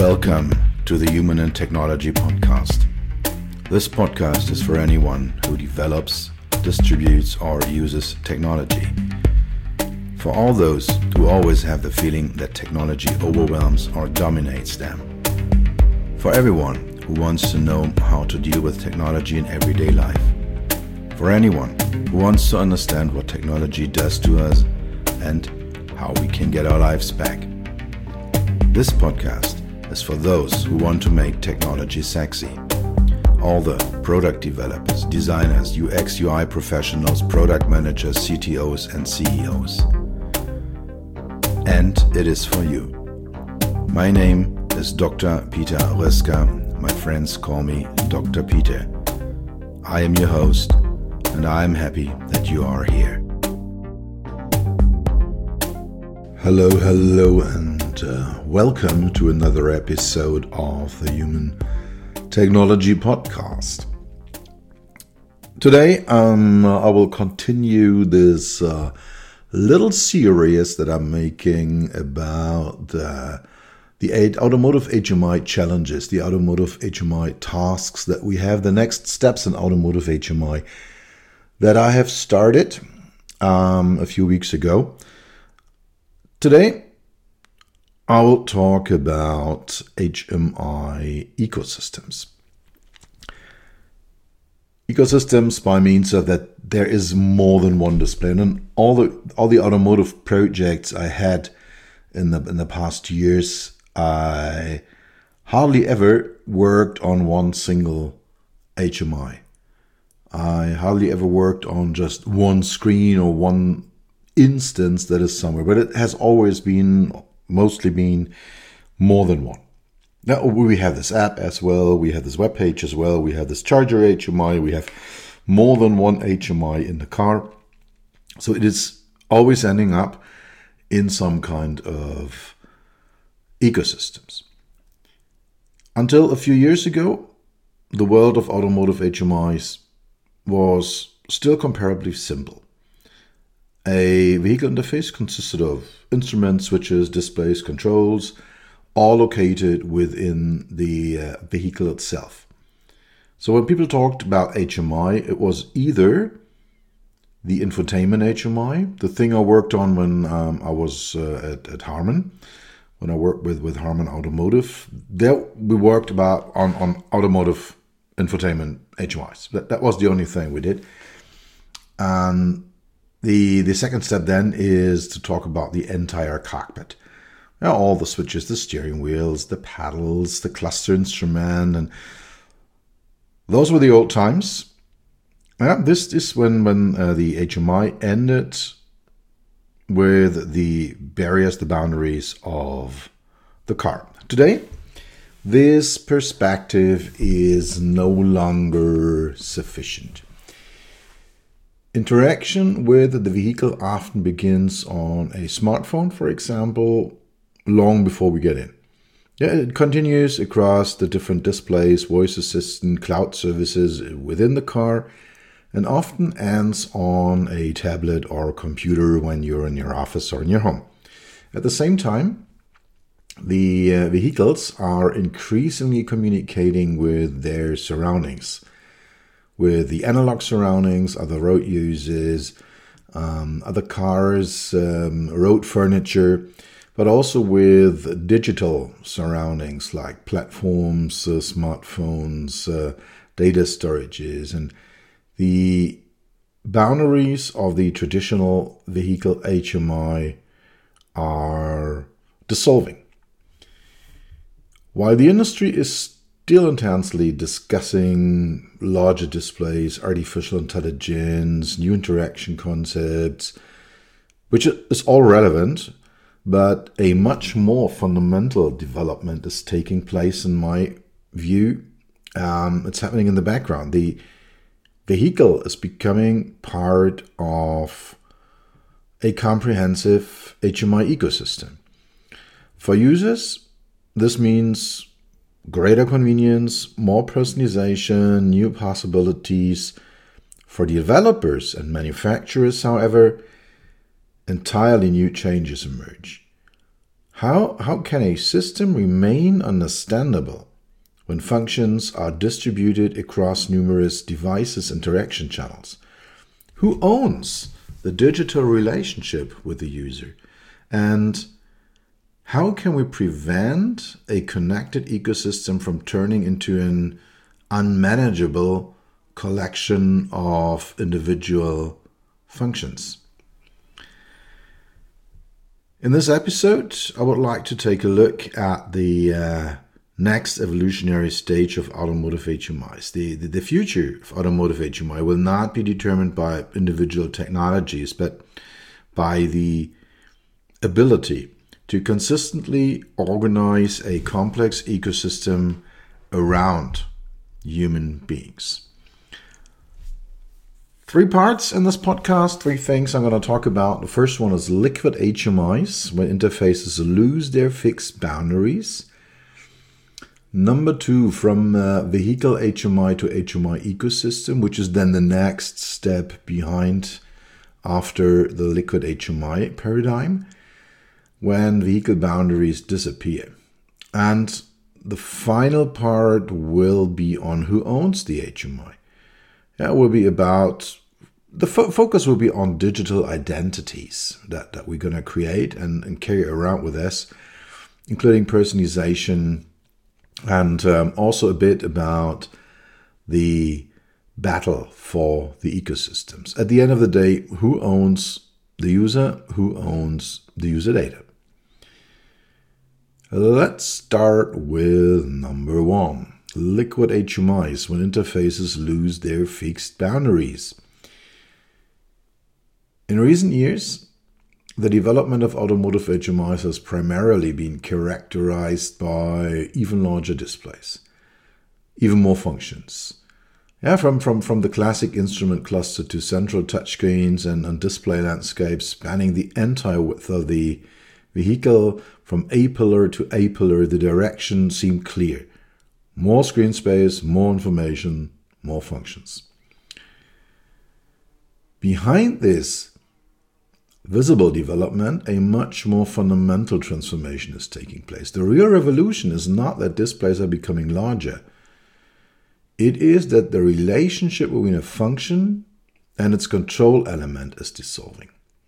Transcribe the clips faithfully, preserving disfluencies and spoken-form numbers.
Welcome to the Human and Technology Podcast. This podcast is for anyone who develops, distributes, or uses technology. For all those who always have the feeling that technology overwhelms or dominates them. For everyone who wants to know how to deal with technology in everyday life. For anyone who wants to understand what technology does to us and how we can get our lives back. This podcast is for those who want to make technology sexy. All the product developers, designers, U X U I professionals, product managers, C T Os and C E Os. And it is for you. My name is Doctor Peter Röska. My friends call me Doctor Peter. I am your host, and I am happy that you are here. Hello, hello, and uh, welcome to another episode of the Human Technology Podcast. Today, um, I will continue this uh, little series that I'm making about uh, the eight automotive H M I challenges, the automotive H M I tasks that we have, the next steps in automotive H M I that I have started um, a few weeks ago. Today, I will talk about H M I ecosystems. Ecosystems by means of that there is more than one discipline, and all the all the automotive projects I had in the in the past years, I hardly ever worked on one single H M I. I hardly ever worked on just one screen or one instance that is somewhere, but it has always been, mostly been more than one. Now we have this app as well, we have this web page as well, we have this charger H M I, we have more than one H M I in the car. So it is always ending up in some kind of ecosystems. Until a few years ago, the world of automotive H M Is was still comparably simple. A vehicle interface consisted of instruments, switches, displays, controls, all located within the uh, vehicle itself. So when people talked about H M I, it was either the infotainment H M I, the thing I worked on when um, I was uh, at, at Harman, when I worked with, with Harman Automotive. There we worked about on, on automotive infotainment H M Is. That, that was the only thing we did. And The the second step then is to talk about the entire cockpit. Now, all the switches, the steering wheels, the paddles, the cluster instrument, and those were the old times. Yeah, this is when, when uh, the H M I ended with the barriers, the boundaries of the car. Today, this perspective is no longer sufficient. Interaction with the vehicle often begins on a smartphone, for example, long before we get in. Yeah, it continues across the different displays, voice assistant, cloud services within the car, and often ends on a tablet or a computer when you're in your office or in your home. At the same time, the uh, vehicles are increasingly communicating with their surroundings, with the analog surroundings, other road users, um, other cars, um, road furniture, but also with digital surroundings like platforms, uh, smartphones, uh, data storages, and the boundaries of the traditional vehicle H M I are dissolving. While the industry is still intensely discussing larger displays, artificial intelligence, new interaction concepts, which is all relevant, but a much more fundamental development is taking place in my view. Um, it's happening in the background. The vehicle is becoming part of a comprehensive H M I ecosystem. For users, this means greater convenience, more personalization, new possibilities. For developers and manufacturers, however, entirely new changes emerge. How, how can a system remain understandable when functions are distributed across numerous devices interaction channels? Who owns the digital relationship with the user? And how can we prevent a connected ecosystem from turning into an unmanageable collection of individual functions? In this episode, I would like to take a look at the uh, next evolutionary stage of automotive H M Is. The, the, the future of automotive H M I will not be determined by individual technologies, but by the ability to consistently organize a complex ecosystem around human beings. Three parts in this podcast, three things I'm going to talk about. The first one is liquid H M Is, when interfaces lose their fixed boundaries. Number two, from uh, vehicle H M I to H M I ecosystem, which is then the next step behind after the liquid H M I paradigm, when vehicle boundaries disappear. And the final part will be on who owns the H M I. That will be about, the fo- focus will be on digital identities that, that we're going to create and, and carry around with us, including personalization, and um, also a bit about the battle for the ecosystems. At the end of the day, who owns the user? Who owns the user data? Let's start with number one. Liquid H M Is, when interfaces lose their fixed boundaries. In recent years, the development of automotive H M Is has primarily been characterized by even larger displays, even more functions. Yeah, from, from, from the classic instrument cluster to central touchscreens and, and display landscapes spanning the entire width of the vehicle, from A-pillar to A-pillar, the direction seemed clear. More screen space, more information, more functions. Behind this visible development, a much more fundamental transformation is taking place. The real revolution is not that displays are becoming larger. It is that the relationship between a function and its control element is dissolving.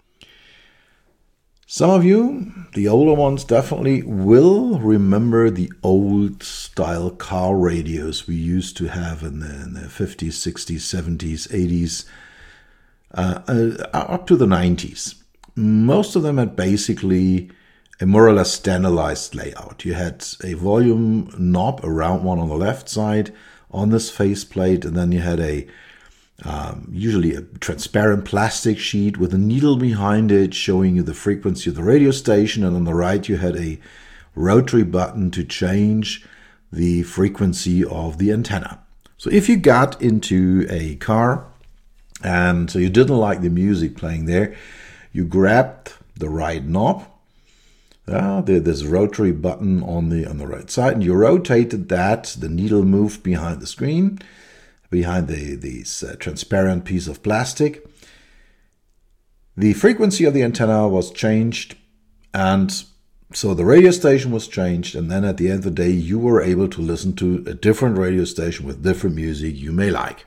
Some of you, the older ones, definitely will remember the old style car radios we used to have in the, in the fifties, sixties, seventies, eighties, uh, uh, up to the nineties. Most of them had basically a more or less standardized layout. You had a volume knob, a round one on the left side on this faceplate, and then you had a Um, usually a transparent plastic sheet with a needle behind it showing you the frequency of the radio station, and on the right you had a rotary button to change the frequency of the antenna. So if you got into a car and so you didn't like the music playing there, you grabbed the right knob, uh, there's this rotary button on the on the right side, and you rotated that, the needle moved behind the screen, behind the this uh, transparent piece of plastic. The frequency of the antenna was changed, and so the radio station was changed, and then at the end of the day you were able to listen to a different radio station with different music you may like.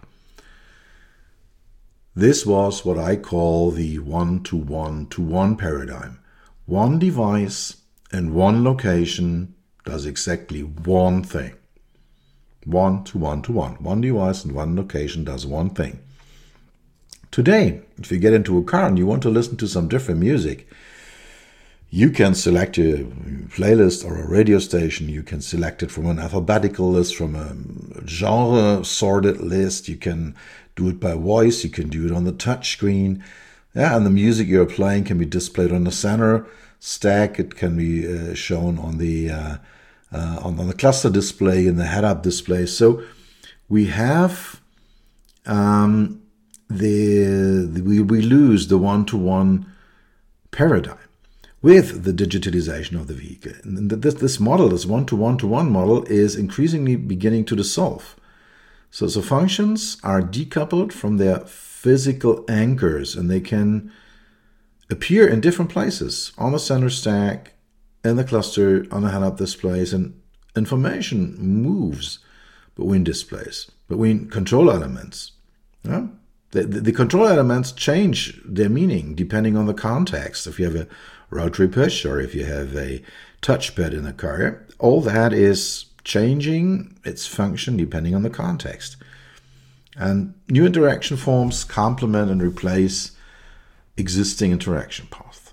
This was what I call the one-to-one-to-one paradigm. One device and one location does exactly one thing. One to one to one. One device and one location does one thing. Today, if you get into a car and you want to listen to some different music, you can select a playlist or a radio station. You can select it from an alphabetical list, from a genre sorted list. You can do it by voice. You can do it on the touch screen. Yeah, and the music you're playing can be displayed on the center stack. It can be uh, shown on the uh, Uh, on, on the cluster display and the head-up display. So we have um, the, the we, we lose the one-to-one paradigm with the digitalization of the vehicle. And this, this model, this one-to-one-to-one model, is increasingly beginning to dissolve. So, so functions are decoupled from their physical anchors, and they can appear in different places on the center stack, in the cluster on the head-up displays, and information moves between displays, between control elements. Yeah? The, the, the control elements change their meaning depending on the context. If you have a rotary push or if you have a touchpad in a car, all that is changing its function depending on the context. And new interaction forms complement and replace existing interaction paths.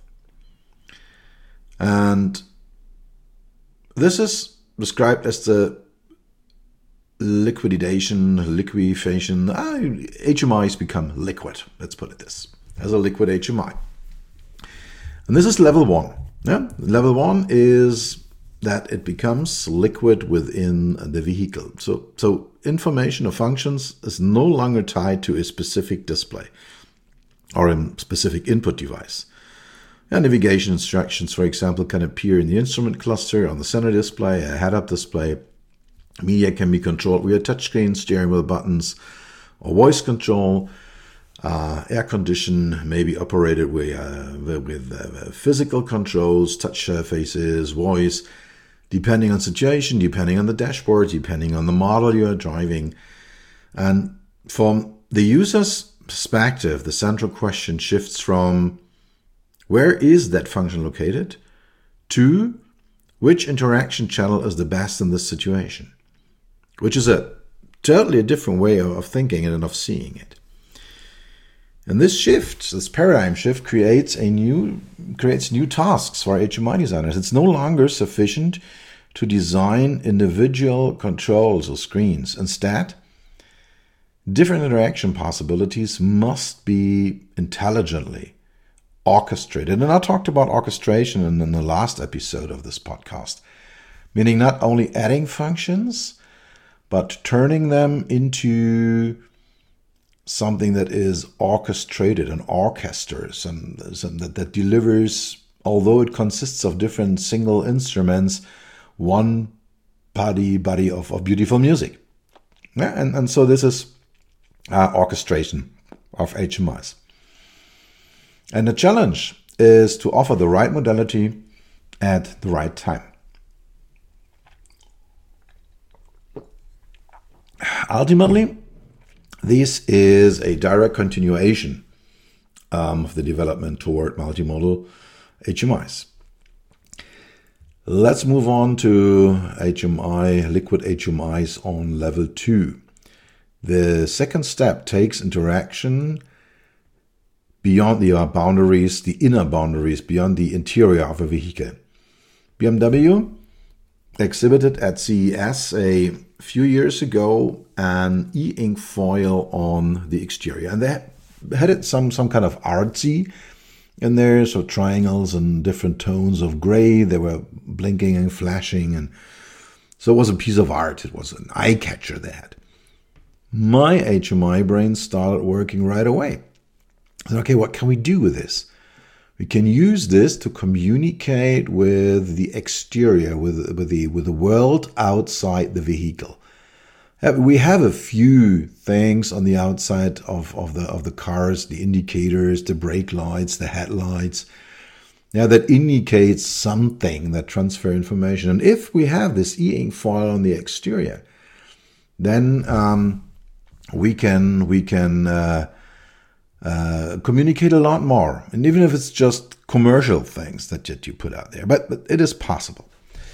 And this is described as the liquidation, liquefaction. Ah, H M Is become liquid. Let's put it this as a liquid H M I. And this is level one. Yeah? Level one is that it becomes liquid within the vehicle. So, so information or functions is no longer tied to a specific display or a specific input device. And navigation instructions, for example, can appear in the instrument cluster, on the center display, a head-up display. Media can be controlled via touchscreen, steering wheel buttons, or voice control. Uh, air condition may be operated with, uh, with uh, physical controls, touch surfaces, voice, depending on situation, depending on the dashboard, depending on the model you are driving. And from the user's perspective, the central question shifts from where is that function located to which interaction channel is the best in this situation, which is a totally a different way of thinking and of seeing it. And this shift, this paradigm shift, creates a new creates new tasks for H M I designers. It's no longer sufficient to design individual controls or screens. Instead, different interaction possibilities must be intelligently orchestrated. And I talked about orchestration in, in the last episode of this podcast, meaning not only adding functions, but turning them into something that is orchestrated and orchestras and that, that delivers, although it consists of different single instruments, one body body of, of beautiful music. Yeah, and, and so this is uh, orchestration of H M Is. And the challenge is to offer the right modality at the right time. Ultimately, this is a direct continuation um, of the development toward multimodal H M Is. Let's move on to H M I, liquid H M Is on level two. The second step takes interaction beyond the boundaries, the inner boundaries, beyond the interior of a vehicle. B M W exhibited at C E S a few years ago an e-ink foil on the exterior. And they had it some, some kind of artsy in there, so triangles and different tones of gray. They were blinking and flashing. And so it was a piece of art. It was an eye catcher they had. My H M I brain started working right away. I said, okay, what can we do with this? We can use this to communicate with the exterior, with, with, the, with the world outside the vehicle. We have a few things on the outside of, of, the, of the cars, the indicators, the brake lights, the headlights, yeah, that indicates something, that transfer information. And if we have this e-ink foil on the exterior, then um, we can, we can uh, Uh, communicate a lot more, and even if it's just commercial things that, that you put out there, but, but it is possible.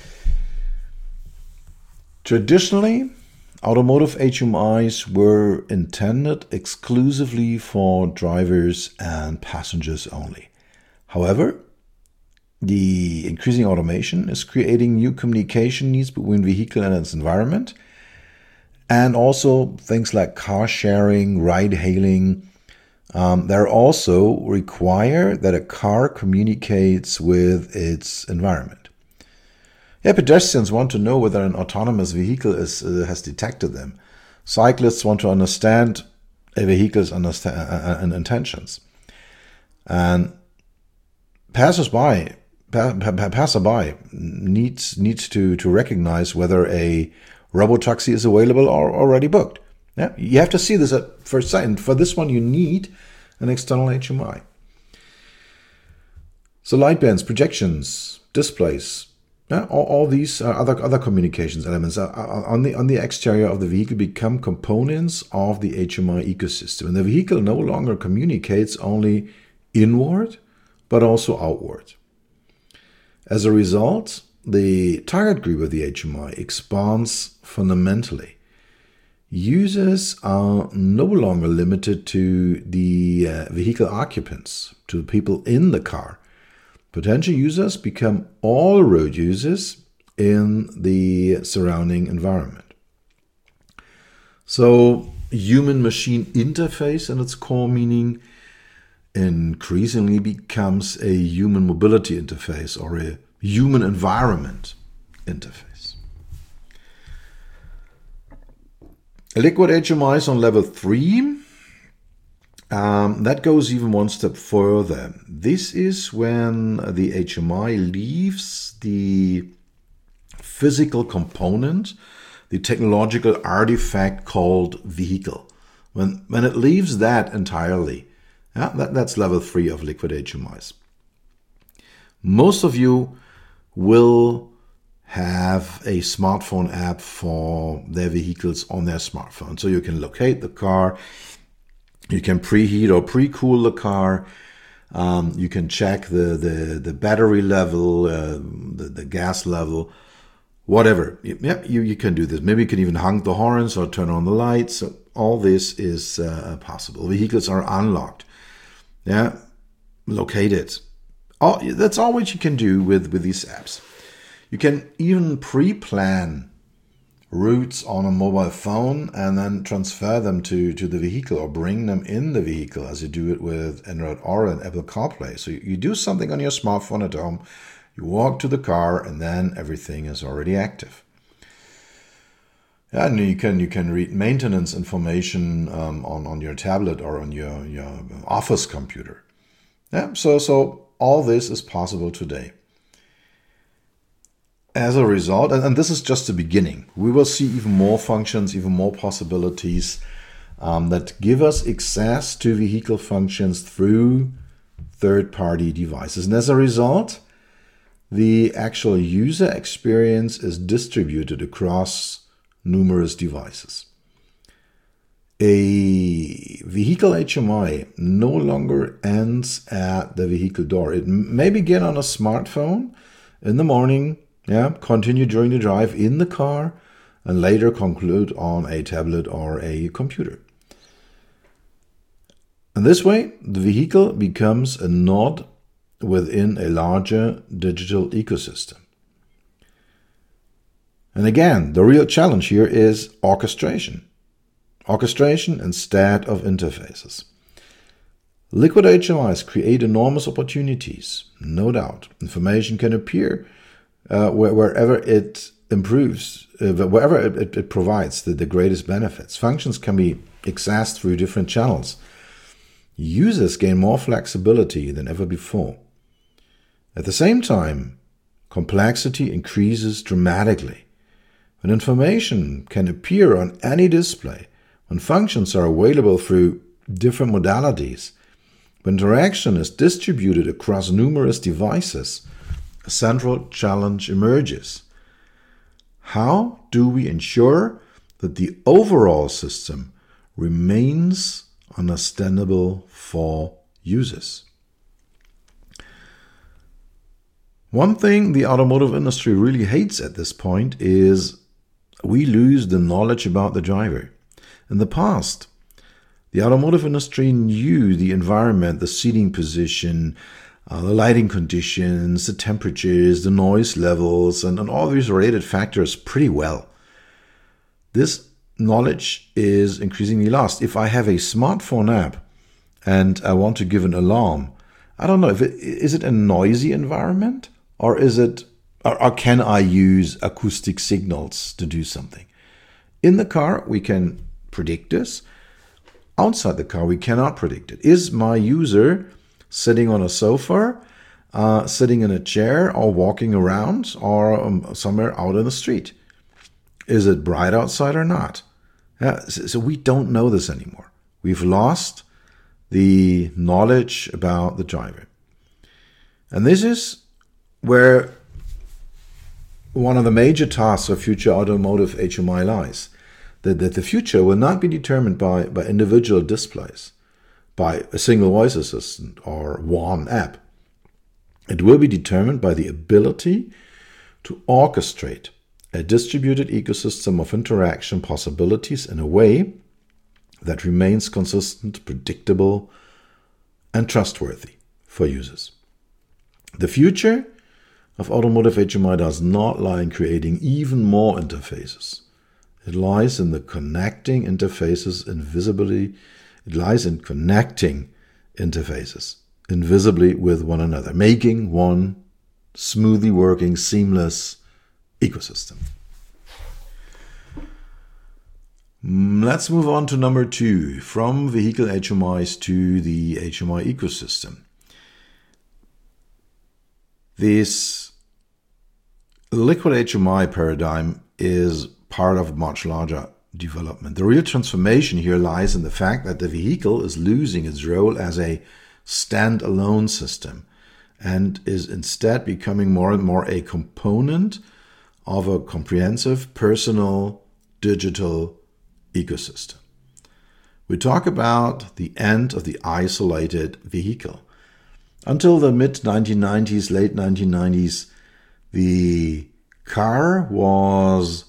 Traditionally, automotive H M Is were intended exclusively for drivers and passengers only. However, the increasing automation is creating new communication needs between vehicle and its environment, and also things like car sharing, ride hailing. Um, they also require that a car communicates with its environment. Yeah, pedestrians want to know whether an autonomous vehicle is, uh, has detected them. Cyclists want to understand a vehicle's understa- uh, uh, intentions. And passersby, pa- pa- passerby needs needs to, to recognize whether a robotaxi is available or already booked. Yeah, you have to see this at first sight. And for this one, you need an external H M I. So light bands, projections, displays, yeah, all, all these uh, other other communications elements are, are on the on the exterior of the vehicle become components of the H M I ecosystem, and the vehicle no longer communicates only inward, but also outward. As a result, the target group of the H M I expands fundamentally. Users are no longer limited to the uh, vehicle occupants, to the people in the car. Potential users become all road users in the surrounding environment. So, human-machine interface in its core meaning increasingly becomes a human mobility interface or a human environment interface. Liquid H M Is on level three. Um, that goes even one step further. This is when the H M I leaves the physical component, the technological artifact called vehicle. When, when it leaves that entirely, yeah, that, that's level three of liquid H M Is. Most of you will have a smartphone app for their vehicles on their smartphone. So you can locate the car, you can preheat or pre-cool the car, um, you can check the, the, the battery level, uh, the, the gas level, whatever. Yep, you, you can do this. Maybe you can even honk the horns or turn on the lights. So all this is uh, possible. Vehicles are unlocked. Yeah, located. All, that's all what you can do with, with these apps. You can even pre-plan routes on a mobile phone and then transfer them to, to the vehicle or bring them in the vehicle as you do it with Android Auto and Apple CarPlay. So you, you do something on your smartphone at home, you walk to the car, and then everything is already active. Yeah, and you can you can read maintenance information um, on, on your tablet or on your, your office computer. Yeah, so so all this is possible today. As a result, and, and this is just the beginning, we will see even more functions, even more possibilities um, that give us access to vehicle functions through third-party devices. And as a result, the actual user experience is distributed across numerous devices. A vehicle H M I no longer ends at the vehicle door. It may begin on a smartphone in the morning, yeah, continue during the drive in the car, and later conclude on a tablet or a computer. And this way, the vehicle becomes a node within a larger digital ecosystem. And again, the real challenge here is orchestration. Orchestration instead of interfaces. Liquid H M Is create enormous opportunities, no doubt. Information can appear uh, where, wherever it improves, uh, wherever it, it, it provides the, the greatest benefits. Functions can be accessed through different channels. Users gain more flexibility than ever before. At the same time, complexity increases dramatically. When information can appear on any display, when functions are available through different modalities, when interaction is distributed across numerous devices, a central challenge emerges. How do we ensure that the overall system remains understandable for users? One thing the automotive industry really hates at this point is we lose the knowledge about the driver. In the past, the automotive industry knew the environment, the seating position, uh, the lighting conditions, the temperatures, the noise levels, and, and all these related factors pretty well. This knowledge is increasingly lost. If I have a smartphone app and I want to give an alarm, I don't know, if it, is it a noisy environment or is it, or, or can I use acoustic signals to do something? In the car, we can predict this. Outside the car, we cannot predict it. Is my user sitting on a sofa, uh, sitting in a chair, or walking around, or um, somewhere out in the street? Is it bright outside or not? Yeah, so, so we don't know this anymore. We've lost the knowledge about the driver. And this is where one of the major tasks of future automotive H M I lies. That, that the future will not be determined by, by individual displays, by a single voice assistant or one app. It will be determined by the ability to orchestrate a distributed ecosystem of interaction possibilities in a way that remains consistent, predictable, and trustworthy for users. The future of automotive H M I does not lie in creating even more interfaces. It lies in the connecting interfaces invisibly. It lies in connecting interfaces invisibly with one another, making one smoothly working, seamless ecosystem. Let's move on to number two, from vehicle H M Is to the H M I ecosystem. This liquid H M I paradigm is part of a much larger development. The real transformation here lies in the fact that the vehicle is losing its role as a standalone system and is instead becoming more and more a component of a comprehensive personal digital ecosystem. We talk about the end of the isolated vehicle. Until the mid nineteen nineties, late nineteen nineties, the car was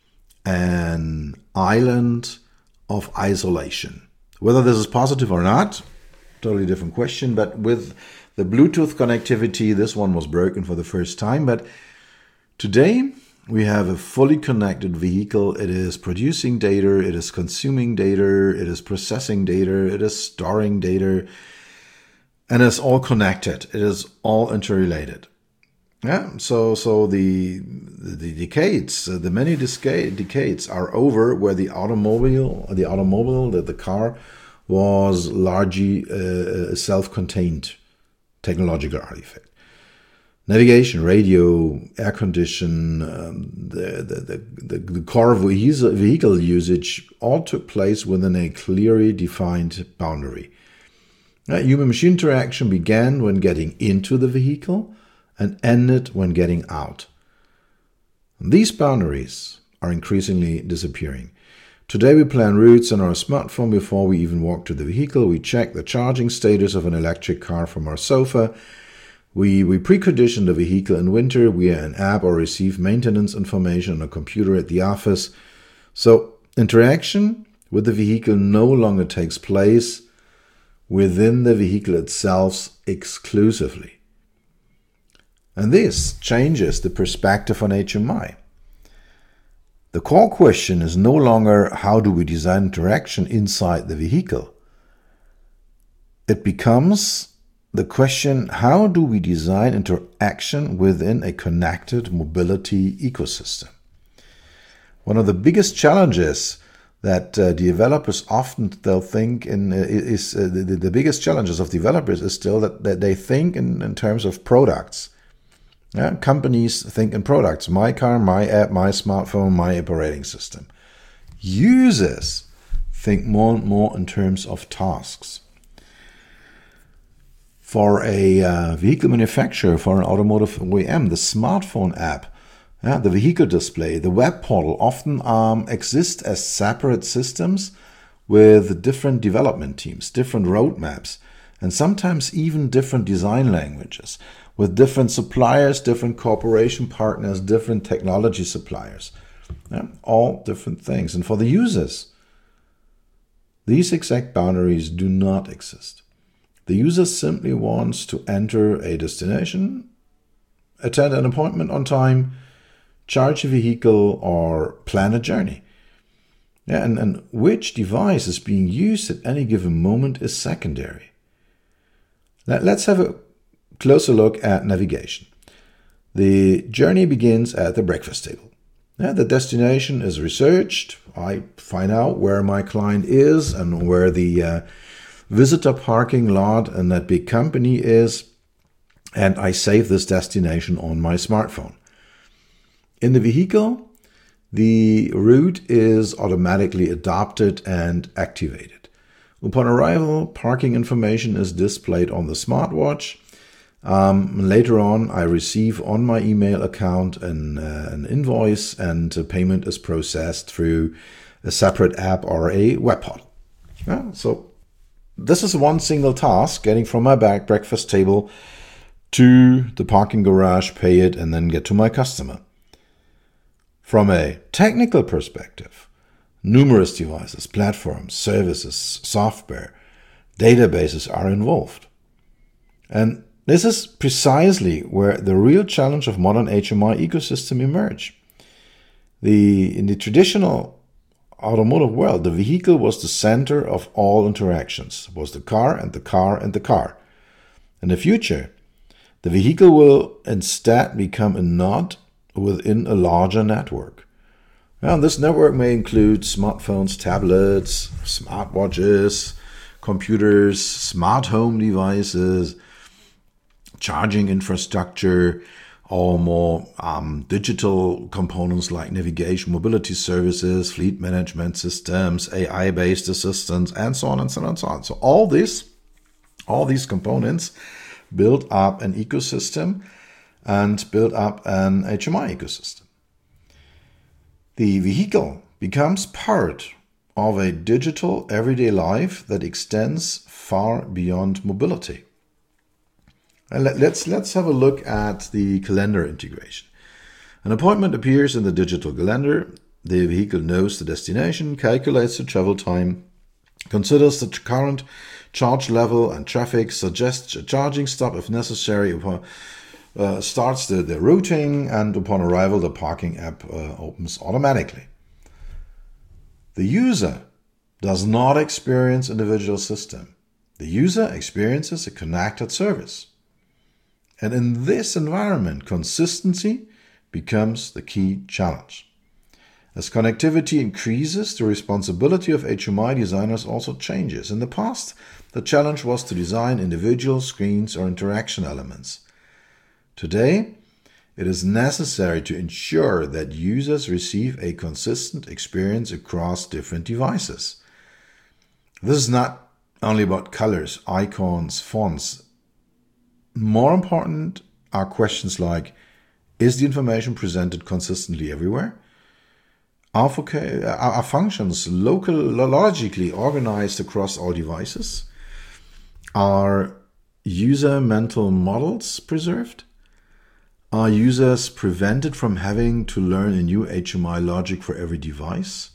an island of isolation. Whether this is positive or not, totally different question, but with the Bluetooth connectivity, this one was broken for the first time. But today, we have a fully connected vehicle. It is producing data, it is consuming data, it is processing data, it is storing data, and it's all connected. It is all interrelated. Yeah, so so the the decades, the many decades are over where the automobile, the automobile, the, the car was largely a self-contained technological artifact. Navigation, radio, air condition, um, the, the, the, the car vehicle usage all took place within a clearly defined boundary. Uh, human-machine interaction began when getting into the vehicle and ended when getting out. These boundaries are increasingly disappearing. Today we plan routes on our smartphone before we even walk to the vehicle. We check the charging status of an electric car from our sofa. We, we precondition the vehicle in winter via an app or receive maintenance information on a computer at the office. So interaction with the vehicle no longer takes place within the vehicle itself exclusively. And this changes the perspective on H M I. The core question is no longer how do we design interaction inside the vehicle. It becomes the question, how do we design interaction within a connected mobility ecosystem? One of the biggest challenges that uh, developers often they'll think in uh, is uh, the, the biggest challenges of developers is still that, that they think in, in terms of products. Yeah, companies think in products. My car, my app, my smartphone, my operating system. Users think more and more in terms of tasks. For a uh, vehicle manufacturer, for an automotive O E M, the smartphone app, yeah, the vehicle display, the web portal often um, exist as separate systems with different development teams, different roadmaps, and sometimes even different design languages, with different suppliers, different cooperation partners, different technology suppliers. Yeah, all different things. And for the users, these exact boundaries do not exist. The user simply wants to enter a destination, attend an appointment on time, charge a vehicle, or plan a journey. Yeah, and, and which device is being used at any given moment is secondary. Now, let's have a closer look at navigation. The journey begins at the breakfast table. Yeah, the destination is researched. I find out where my client is and where the uh, visitor parking lot and that big company is, and I save this destination on my smartphone. In the vehicle, the route is automatically adopted and activated. Upon arrival, parking information is displayed on the smartwatch, Um, later on, I receive on my email account an, uh, an invoice, and a payment is processed through a separate app or a web portal. Yeah, so this is one single task, getting from my back breakfast table to the parking garage, pay it, and then get to my customer. From a technical perspective, numerous devices, platforms, services, software, databases are involved. And this is precisely where the real challenge of modern H M I ecosystem emerge. The, in the traditional automotive world, the vehicle was the center of all interactions. It was the car and the car and the car. In the future, the vehicle will instead become a node within a larger network. Now, this network may include smartphones, tablets, smartwatches, computers, smart home devices, charging infrastructure, or more um, digital components like navigation, mobility services, fleet management systems, A I-based assistants, and so on and so on and so on. So all this, all these components build up an ecosystem and build up an H M I ecosystem. The vehicle becomes part of a digital everyday life that extends far beyond mobility. And let, let's, let's have a look at the calendar integration. An appointment appears in the digital calendar. The vehicle knows the destination, calculates the travel time, considers the current charge level and traffic, suggests a charging stop if necessary, upon, uh, starts the, the routing, and upon arrival the parking app uh, opens automatically. The user does not experience an individual system. The user experiences a connected service. And in this environment, consistency becomes the key challenge. As connectivity increases, the responsibility of H M I designers also changes. In the past, the challenge was to design individual screens or interaction elements. Today, it is necessary to ensure that users receive a consistent experience across different devices. This is not only about colors, icons, fonts. More important are questions like, is the information presented consistently everywhere? Are, are functions local, logically organized across all devices? Are user mental models preserved? Are users prevented from having to learn a new H M I logic for every device?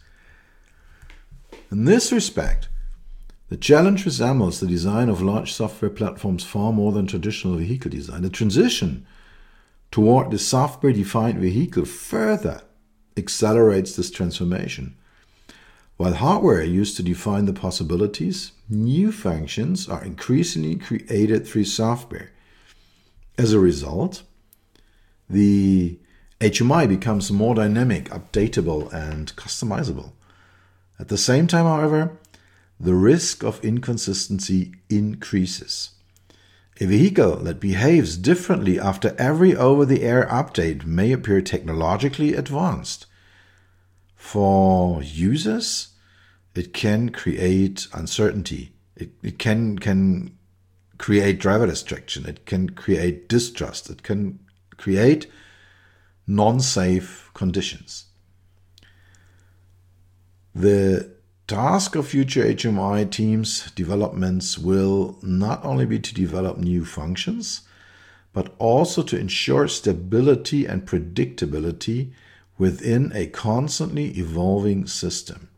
In this respect, the challenge resembles the design of large software platforms far more than traditional vehicle design. The transition toward the software-defined vehicle further accelerates this transformation. While hardware used to define the possibilities, new functions are increasingly created through software. As a result, the H M I becomes more dynamic, updatable, and customizable. At the same time, however, the risk of inconsistency increases. A vehicle that behaves differently after every over-the-air update may appear technologically advanced. For users, it can create uncertainty. It, it can, can create driver distraction. It can create distrust. It can create non-safe conditions. The task of future H M I teams' developments will not only be to develop new functions, but also to ensure stability and predictability within a constantly evolving system.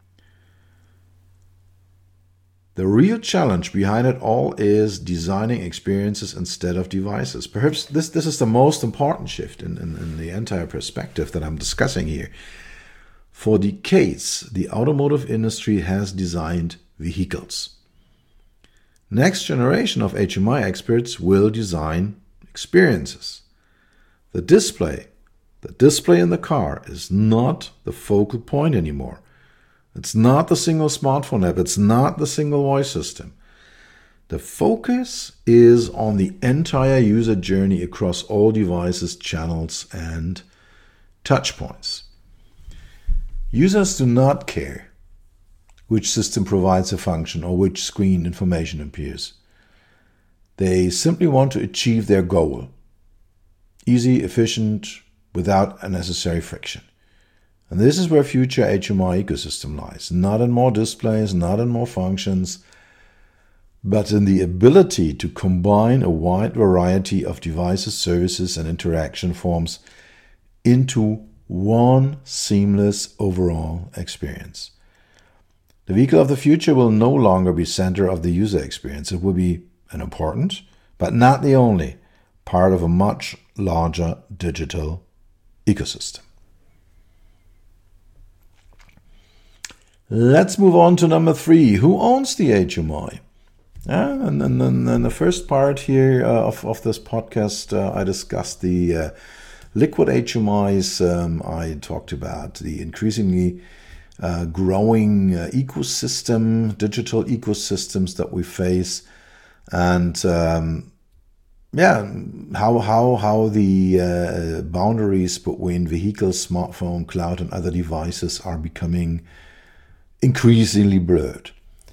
The real challenge behind it all is designing experiences instead of devices. Perhaps this, this is the most important shift in, in, in the entire perspective that I'm discussing here. For decades, the automotive industry has designed vehicles. Next generation of H M I experts will design experiences. The display, the display in the car is not the focal point anymore. It's not the single smartphone app. It's not the single voice system. The focus is on the entire user journey across all devices, channels, and touchpoints. Users do not care which system provides a function or which screen information appears. They simply want to achieve their goal. Easy, efficient, without unnecessary friction. And this is where future H M I ecosystem lies. Not in more displays, not in more functions, but in the ability to combine a wide variety of devices, services, and interaction forms into one seamless overall experience. The vehicle of the future will no longer be center of the user experience. It will be an important, but not the only, part of a much larger digital ecosystem. Let's move on to number three. Who owns the H M I? Yeah, and then in, in the first part here uh, of, of this podcast, uh, I discussed the uh, liquid H M Is. Um, I talked about the increasingly uh, growing uh, ecosystem, digital ecosystems that we face, and um, yeah, how how how the uh, boundaries between vehicle, smartphone, cloud, and other devices are becoming increasingly blurred.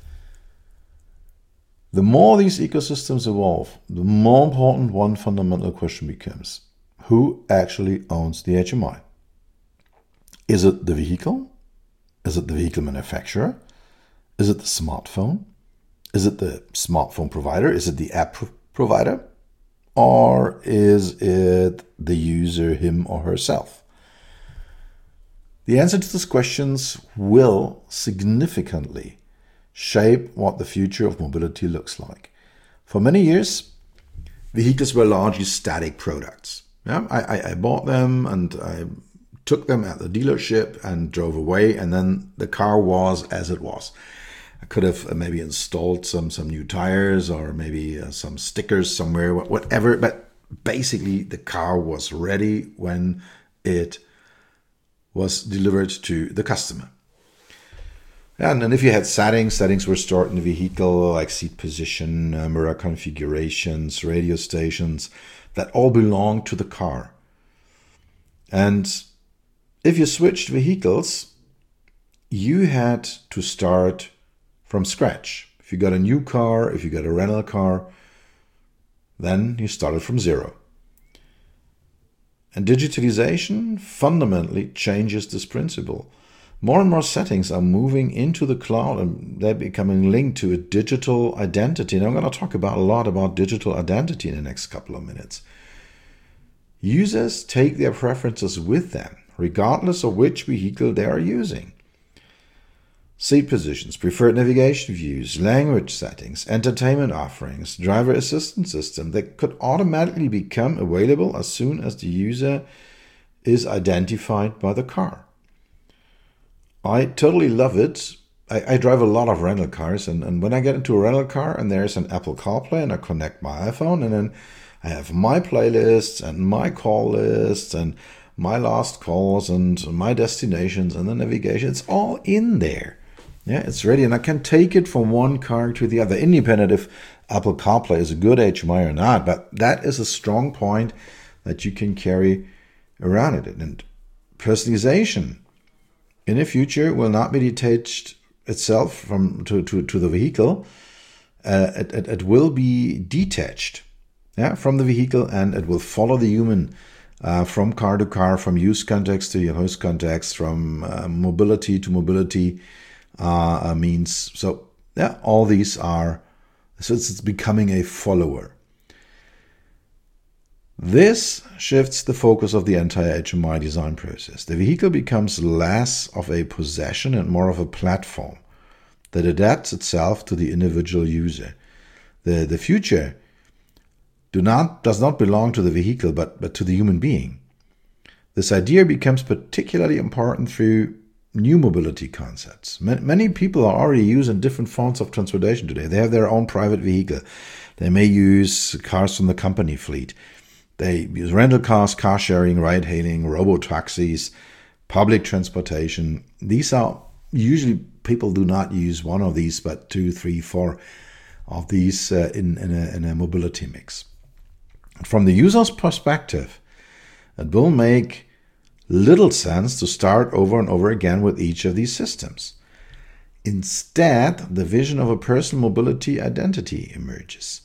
The more these ecosystems evolve, the more important one fundamental question becomes: who actually owns the H M I? Is it the vehicle? Is it the vehicle manufacturer? Is it the smartphone? Is it the smartphone provider? Is it the app pro- provider? Or is it the user, him or herself? The answer to these questions will significantly shape what the future of mobility looks like. For many years, vehicles were largely static products. Yeah, I, I, I bought them and I took them at the dealership and drove away, and then the car was as it was. I could have maybe installed some, some new tires or maybe uh, some stickers somewhere, whatever, but basically the car was ready when it was delivered to the customer. And then if you had settings, settings were stored in the vehicle, like seat position, uh, mirror configurations, radio stations, that all belong to the car. And if you switched vehicles, you had to start from scratch. If you got a new car, if you got a rental car, then you started from zero. And digitalization fundamentally changes this principle. More and more settings are moving into the cloud and they're becoming linked to a digital identity. And I'm going to talk about a lot about digital identity in the next couple of minutes. Users take their preferences with them, regardless of which vehicle they are using. Seat positions, preferred navigation views, language settings, entertainment offerings, driver assistance system that could automatically become available as soon as the user is identified by the car. I totally love it. I, I drive a lot of rental cars, and, and when I get into a rental car and there's an Apple CarPlay and I connect my iPhone, and then I have my playlists and my call lists and my last calls and my destinations and the navigation, it's all in there. Yeah, it's ready, and I can take it from one car to the other, independent if Apple CarPlay is a good H M I or not. But that is a strong point that you can carry around it. And personalization in the future will not be detached itself from to, to, to the vehicle. Uh, it, it, it will be detached yeah, from the vehicle, and it will follow the human uh, from car to car, from use context to use context, from uh, mobility to mobility. Uh, means so yeah all these are so it's, it's becoming a follower. This shifts the focus of the entire H M I design process. The vehicle becomes less of a possession and more of a platform that adapts itself to the individual user. The the future do not does not belong to the vehicle but but to the human being. This idea becomes particularly important through new mobility concepts. Many people are already using different forms of transportation today. They have their own private vehicle. They may use cars from the company fleet. They use rental cars, car sharing, ride hailing, robo-taxis, public transportation. These are usually people do not use one of these, but two, three, four of these uh, in, in, a, in a mobility mix. From the user's perspective, it will make little sense to start over and over again with each of these systems. Instead, the vision of a personal mobility identity emerges.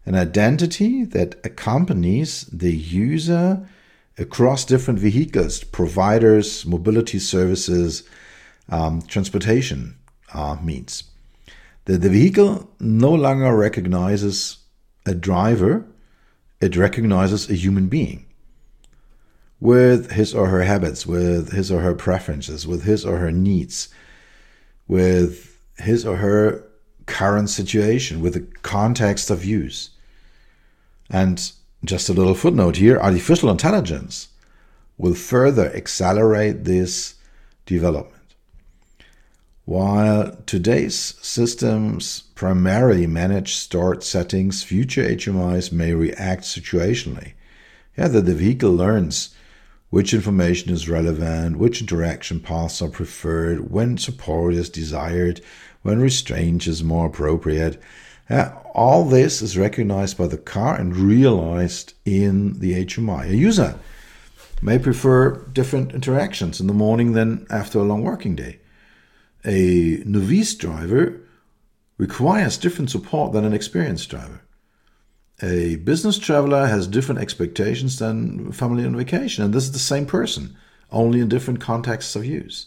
an identity that accompanies the user across different vehicles, providers, mobility services, um, transportation uh, means. The, the vehicle no longer recognizes a driver, it recognizes a human being with his or her habits, with his or her preferences, with his or her needs, with his or her current situation, with the context of use. And just a little footnote here, artificial intelligence will further accelerate this development. While today's systems primarily manage stored settings, future H M Is may react situationally. Yeah, that the vehicle learns which information is relevant, which interaction paths are preferred, when support is desired, when restraint is more appropriate. Uh, all this is recognized by the car and realized in the H M I. A user may prefer different interactions in the morning than after a long working day. A novice driver requires different support than an experienced driver. A business traveler has different expectations than family on vacation, and this is the same person, only in different contexts of use.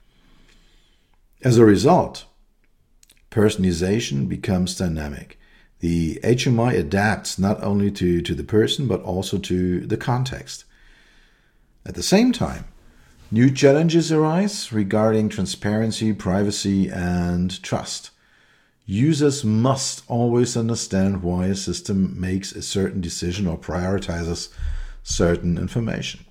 As a result, personalization becomes dynamic. The H M I adapts not only to, to the person, but also to the context. At the same time, new challenges arise regarding transparency, privacy, and trust. Users must always understand why a system makes a certain decision or prioritizes certain information.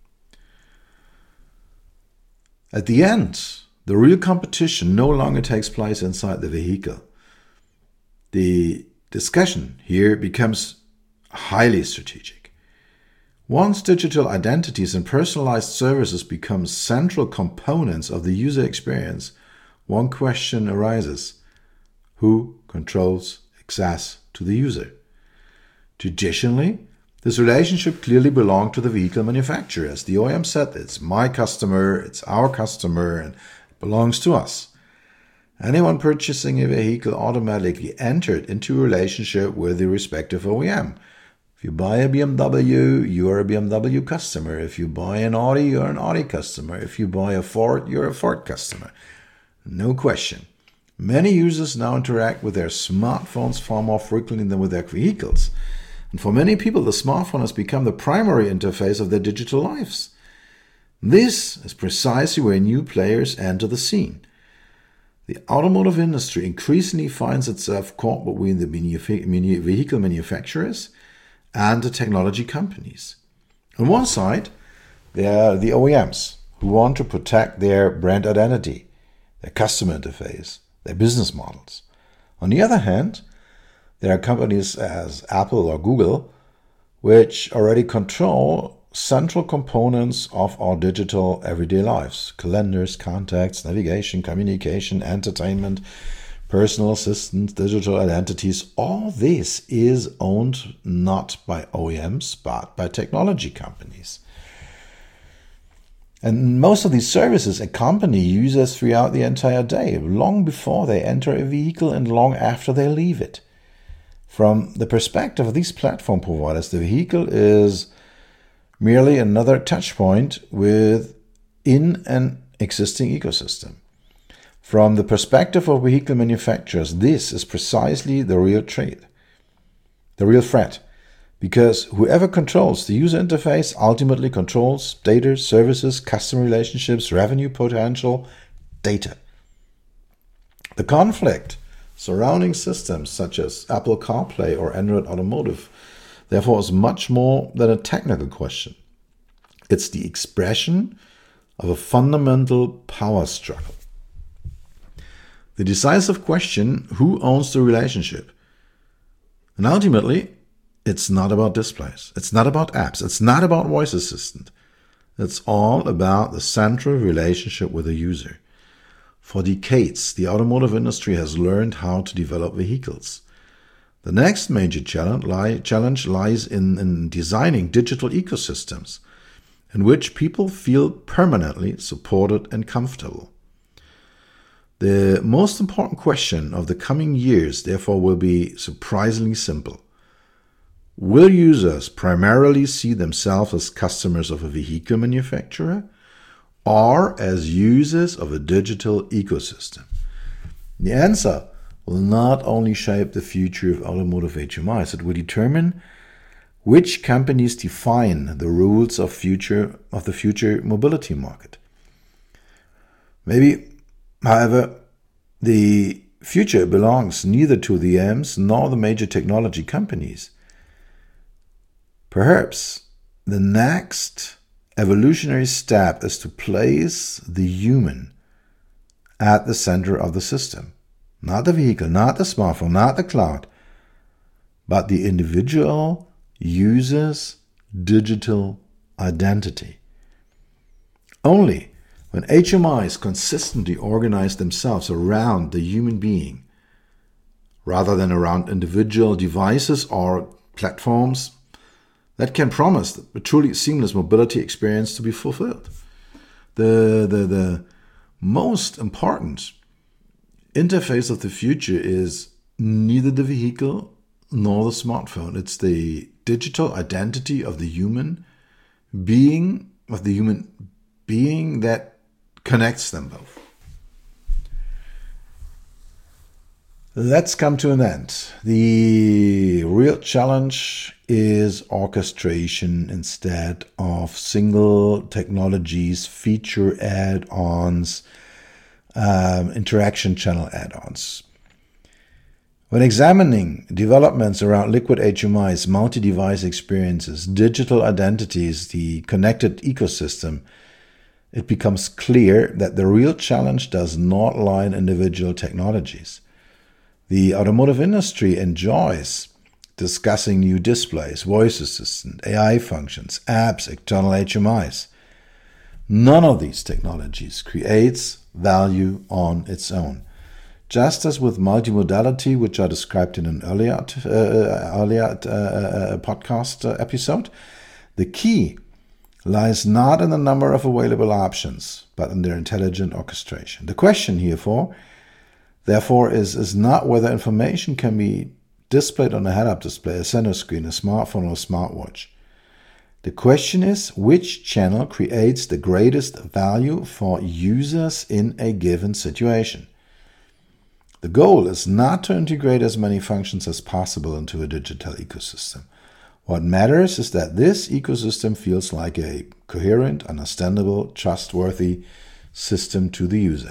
At the end, the real competition no longer takes place inside the vehicle. The discussion here becomes highly strategic. Once digital identities and personalized services become central components of the user experience, one question arises: who controls access to the user? Traditionally, this relationship clearly belonged to the vehicle manufacturers. The O E M said, it's my customer, it's our customer, and it belongs to us. Anyone purchasing a vehicle automatically entered into a relationship with the respective O E M. If you buy a B M W, you are a B M W customer. If you buy an Audi, you're an Audi customer. If you buy a Ford, you're a Ford customer. No question. Many users now interact with their smartphones far more frequently than with their vehicles. And for many people, the smartphone has become the primary interface of their digital lives. This is precisely where new players enter the scene. The automotive industry increasingly finds itself caught between the vehicle manufacturers and the technology companies. On one side, there are the O E Ms who want to protect their brand identity, their customer interface, their business models. On the other hand, there are companies as Apple or Google which already control central components of our digital everyday lives: calendars, contacts, navigation, communication, entertainment, personal assistants, digital identities. All this is owned not by O E Ms but by technology companies. And most of these services accompany users throughout the entire day, long before they enter a vehicle and long after they leave it. From the perspective of these platform providers, the vehicle is merely another touch point within an existing ecosystem. From the perspective of vehicle manufacturers, this is precisely the real threat, the real threat. Because whoever controls the user interface ultimately controls data, services, customer relationships, revenue potential, data. The conflict surrounding systems such as Apple CarPlay or Android Automotive, therefore, is much more than a technical question. It's the expression of a fundamental power struggle. The decisive question: who owns the relationship? And ultimately, it's not about displays. It's not about apps. It's not about voice assistant. It's all about the central relationship with the user. For decades, the automotive industry has learned how to develop vehicles. The next major challenge, li- challenge lies in, in designing digital ecosystems in which people feel permanently supported and comfortable. The most important question of the coming years, therefore, will be surprisingly simple. Will users primarily see themselves as customers of a vehicle manufacturer or as users of a digital ecosystem? The answer will not only shape the future of automotive H M Is, it will determine which companies define the rules of future of the future mobility market. Maybe, however, the future belongs neither to the O E Ms nor the major technology companies. Perhaps the next evolutionary step is to place the human at the center of the system. Not the vehicle, not the smartphone, not the cloud, but the individual user's digital identity. Only when H M Is consistently organize themselves around the human being, rather than around individual devices or platforms, that can promise a truly seamless mobility experience to be fulfilled. The, the, the most important interface of the future is neither the vehicle nor the smartphone. It's the digital identity of the human being, of the human being that connects them both. Let's come to an end. The real challenge is orchestration instead of single technologies, feature add-ons, um, interaction channel add-ons. When examining developments around liquid H M Is, multi-device experiences, digital identities, the connected ecosystem, it becomes clear that the real challenge does not lie in individual technologies. The automotive industry enjoys discussing new displays, voice assistant, A I functions, apps, external H M Is. None of these technologies creates value on its own. Just as with multimodality, which I described in an earlier, uh, earlier uh, podcast episode, the key lies not in the number of available options, but in their intelligent orchestration. The question herefore, therefore, is, is not whether information can be displayed on a head-up display, a center screen, a smartphone, or a smartwatch. The question is which channel creates the greatest value for users in a given situation. The goal is not to integrate as many functions as possible into a digital ecosystem. What matters is that this ecosystem feels like a coherent, understandable, trustworthy system to the user.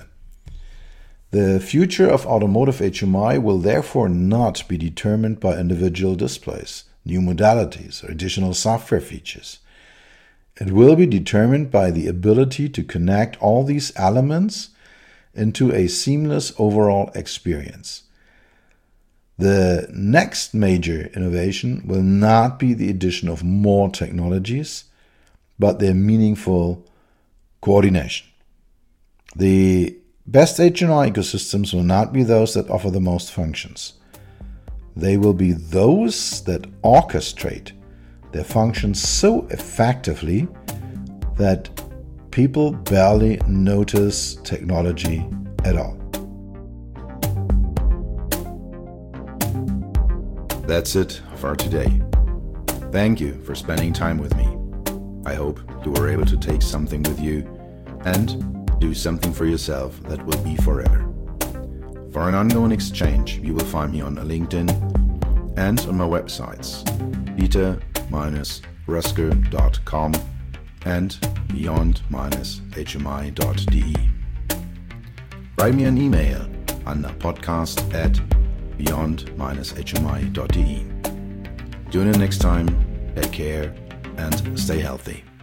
The future of automotive H M I will therefore not be determined by individual displays, new modalities, or additional software features. It will be determined by the ability to connect all these elements into a seamless overall experience. The next major innovation will not be the addition of more technologies, but their meaningful coordination. The best H M I ecosystems will not be those that offer the most functions. They will be those that orchestrate their functions so effectively that people barely notice technology at all. That's it for today. Thank you for spending time with me. I hope you were able to take something with you and do something for yourself that will be forever. For an ongoing exchange, you will find me on LinkedIn and on my websites peter dash rusker dot com and beyond dash h m i dot d e. Write me an email on podcast at beyond dash h m i dot d e. Tune in next time, take care and stay healthy.